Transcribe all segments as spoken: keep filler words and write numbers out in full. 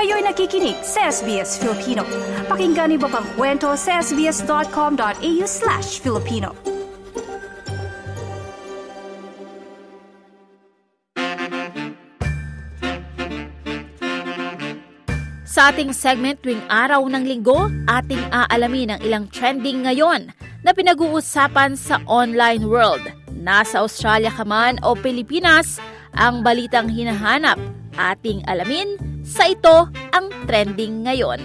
Kayo'y nakikinig sa S B S Filipino. Pakinggan niyo pa ang kwento sa sbs.com.au slash Filipino. Sa ating segment tuwing araw ng linggo, ating aalamin ang ilang trending ngayon na pinag-uusapan sa online world. Nasa Australia ka man o Pilipinas, ang balitang hinahanap, ating alamin sa ito ang trending ngayon.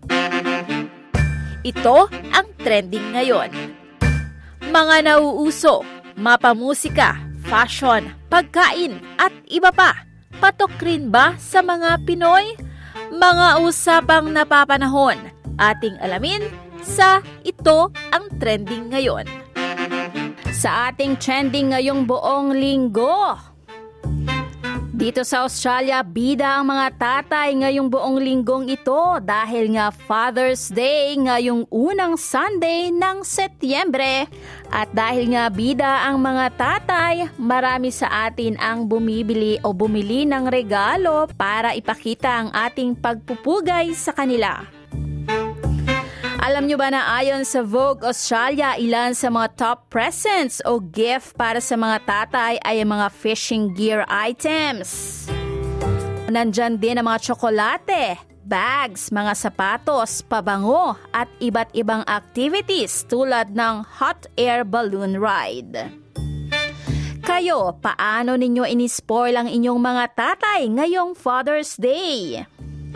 Ito ang trending ngayon. Mga nauuso, mapamusika, fashion, pagkain at iba pa. Patok rin ba sa mga Pinoy? Mga usapang napapanahon, ating alamin sa ito ang trending ngayon. Sa ating trending ngayong buong linggo, dito sa Australia, bida ang mga tatay ngayong buong linggong ito dahil nga Father's Day ngayong unang Sunday ng Setyembre. At dahil nga bida ang mga tatay, marami sa atin ang bumibili o bumili ng regalo para ipakita ang ating pagpupugay sa kanila. Alam nyo ba na ayon sa Vogue Australia, ilan sa mga top presents o gift para sa mga tatay ay ang mga fishing gear items. Nandyan din ang mga tsokolate, bags, mga sapatos, pabango at iba't ibang activities tulad ng hot air balloon ride. Kayo, paano ninyo inispoil ang inyong mga tatay ngayong Father's Day?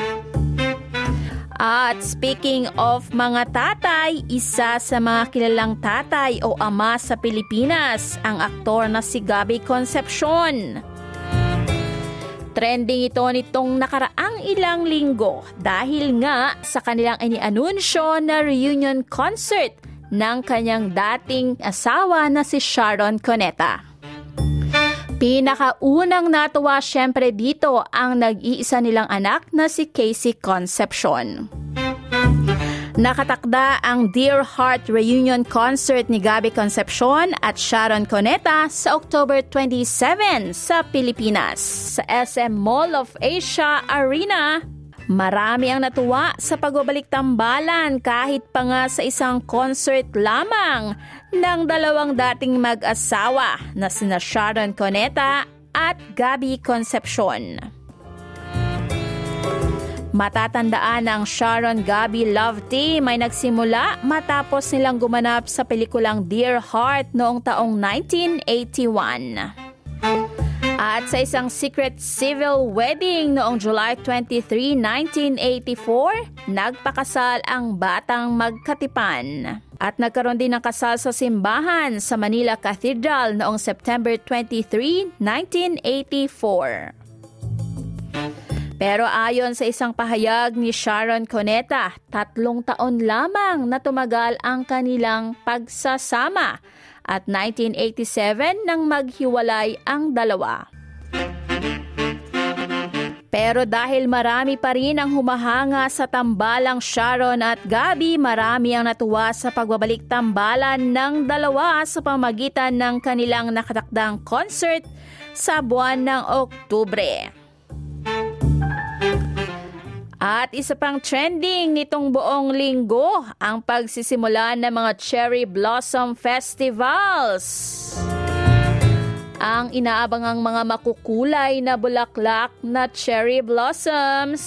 At speaking of mga tatay, isa sa mga kilalang tatay o ama sa Pilipinas, ang aktor na si Gabby Concepcion. Trending ito nitong nakaraang ilang linggo dahil nga sa kanilang inianunsyo na reunion concert ng kanyang dating asawa na si Sharon Cuneta. Pinakaunang natuwa syempre dito ang nag-iisa nilang anak na si Casey Concepcion. Nakatakda ang Dear Heart Reunion Concert ni Gabby Concepcion at Sharon Cuneta sa October twenty-seventh sa Pilipinas. Sa S M Mall of Asia Arena, marami ang natuwa sa pagbabalik tambalan kahit pa nga sa isang concert lamang ng dalawang dating mag-asawa na sina Sharon Cuneta at Gabby Concepcion. Matatandaan ang Sharon-Gabby Love Team ay nagsimula matapos nilang gumanap sa pelikulang Dear Heart noong taong nineteen eighty-one. At sa isang secret civil wedding noong July twenty-third, nineteen eighty-four, nagpakasal ang batang magkatipan. At nagkaroon din ng kasal sa simbahan sa Manila Cathedral noong September twenty-third, nineteen eighty-four. Pero ayon sa isang pahayag ni Sharon Cuneta, tatlong taon lamang na tumagal ang kanilang pagsasama at nineteen eighty-seven nang maghiwalay ang dalawa. Pero dahil marami pa rin ang humahanga sa tambalang Sharon at Gabby, marami ang natuwa sa pagbabalik tambalan ng dalawa sa pamagitan ng kanilang nakatakdang concert sa buwan ng Oktubre. At isa pang trending nitong buong linggo, ang pagsisimula ng mga Cherry Blossom Festivals. Ang inaabangang mga makukulay na bulaklak na cherry blossoms.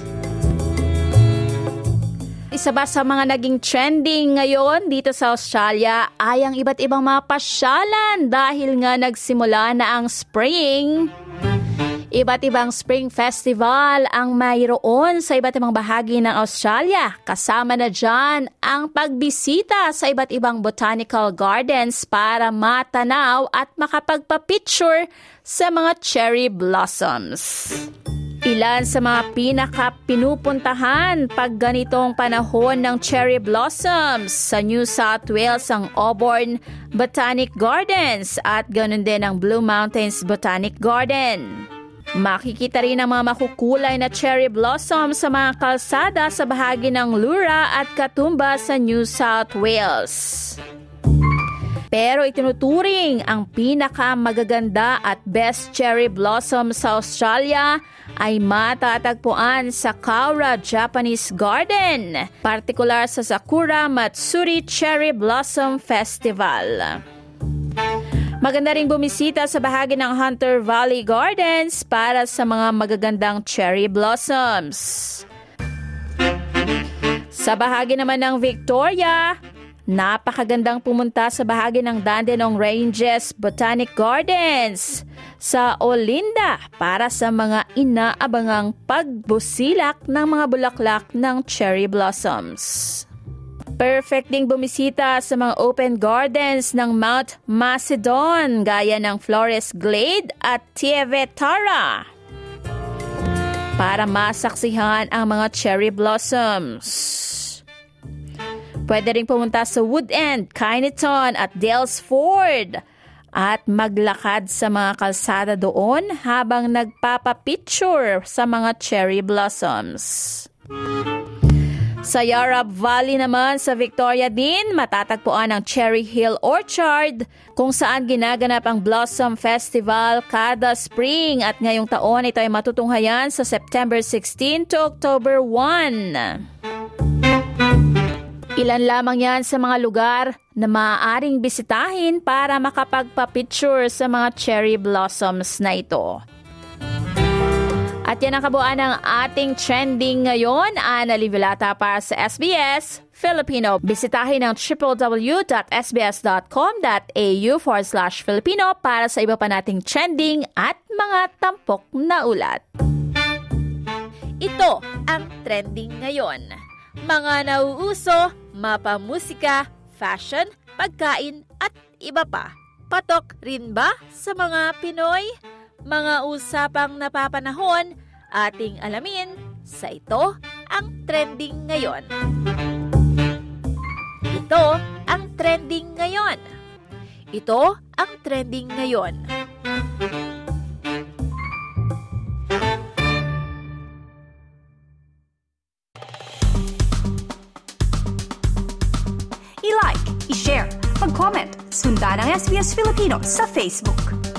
Isa ba sa mga naging trending ngayon dito sa Australia ay ang iba't ibang mga pasyalan dahil nga nagsimula na ang spring. Iba't ibang spring festival ang mayroon sa iba't ibang bahagi ng Australia. Kasama na dyan ang pagbisita sa iba't ibang botanical gardens para matanaw at makapagpa-picture sa mga cherry blossoms. Ilan sa mga pinaka-pinupuntahan pag ganitong panahon ng cherry blossoms sa New South Wales ang Auburn Botanic Gardens at ganoon din ang Blue Mountains Botanic Garden. Makikita rin ang mga makukulay na cherry blossom sa mga kalsada sa bahagi ng Lura at Katoomba sa New South Wales. Pero itinuturing ang pinakamagaganda at best cherry blossom sa Australia ay matatagpuan sa Kaura Japanese Garden, partikular sa Sakura Matsuri Cherry Blossom Festival. Maganda ring bumisita sa bahagi ng Hunter Valley Gardens para sa mga magagandang cherry blossoms. Sa bahagi naman ng Victoria, napakagandang pumunta sa bahagi ng Dandenong Ranges Botanic Gardens sa Olinda para sa mga inaabangang pagbusilak ng mga bulaklak ng cherry blossoms. Perfect ding bumisita sa mga open gardens ng Mount Macedon gaya ng Flores Glade at Tievetara para masaksihan ang mga cherry blossoms. Pwede rin pumunta sa Woodend, Kyneton at Dalesford at maglakad sa mga kalsada doon habang nagpapapicture sa mga cherry blossoms. Sa Yarra Valley naman sa Victoria din, matatagpuan ang Cherry Hill Orchard kung saan ginaganap ang Blossom Festival kada spring at ngayong taon ito ay matutunghayan sa September sixteen to October one. Ilan lamang yan sa mga lugar na maaaring bisitahin para makapagpa-picture sa mga cherry blossoms na ito. At yan ang kabuuan ng ating trending ngayon. Ana Livilata para sa S B S Filipino. Bisitahin ang www.sbs.com.au forward slash Filipino para sa iba pa nating trending at mga tampok na ulat. Ito ang trending ngayon. Mga nauuso, mapamusika, fashion, pagkain at iba pa. Patok rin ba sa mga Pinoy? Mga usapang napapanahon, ating alamin sa ito ang trending ngayon. Ito ang trending ngayon. Ito ang trending ngayon. I-like, i-share, mag-comment, sundan ang S B S Filipino sa Facebook.